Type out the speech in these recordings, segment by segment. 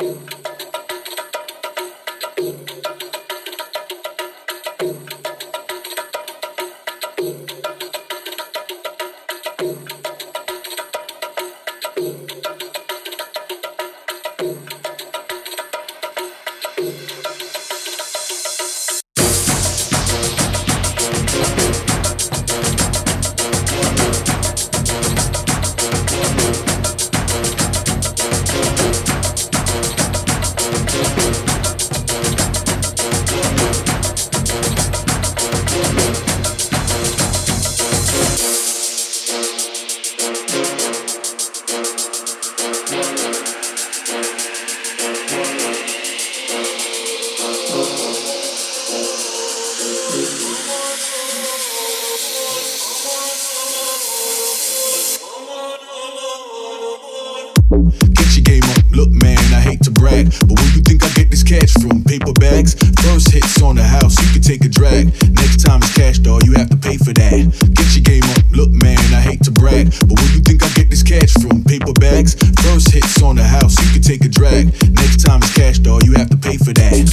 Get your game up, look man, I hate to brag, but where you think I get this cash from? Paper bags, first hits on the house, you can take a drag. Next time it's cash, dawg, you have to pay for that. Get your game up, look man, I hate to brag, but where you think I get this cash from? Paper bags, first hits on the house, you can take a drag. Next time it's cash, dawg, you have to pay for that.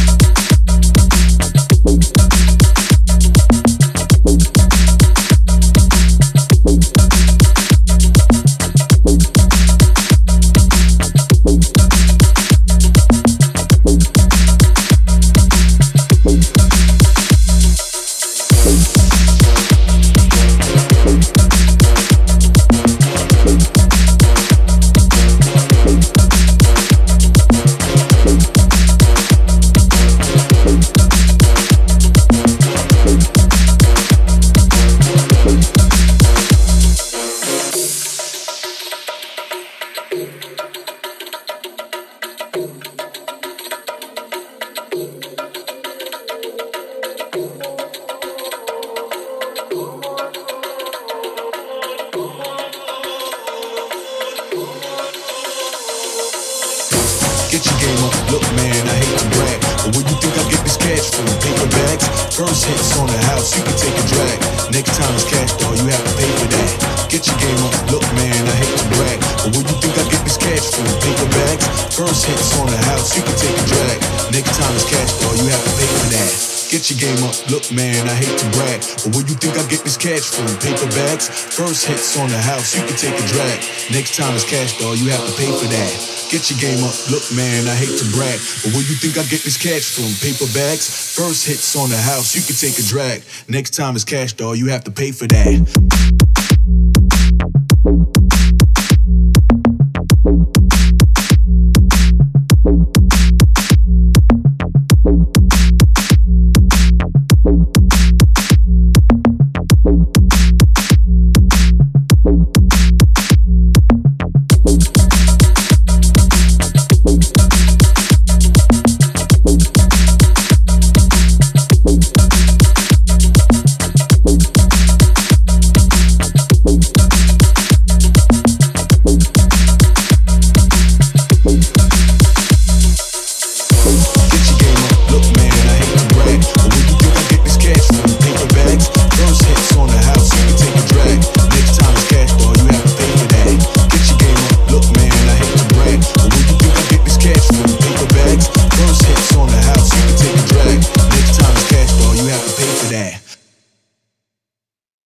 Get your game up, look man, I hate to brag, but where you think I get this cash from? Paper bags, first hits on the house, you can take a drag. Next time it's cash, dawg, you have to pay for that. Get your game up, look man, I hate to brag, but where you think I get this cash from? Paper bags, first hits on the house, you can take a drag. Next time it's cash, dawg, you have to pay for that. Get your game up, look man, I hate to brag, but where you think I get this cash from? Paper bags, first hits on the house, you can take a drag. Next time it's cash, dawg, you have to pay for that. Get your game up, look man, I hate to brag, but where you think I get this cash from? Paper bags, first hits on the house, you can take a drag. Next time it's cash, dawg, you have to pay for that.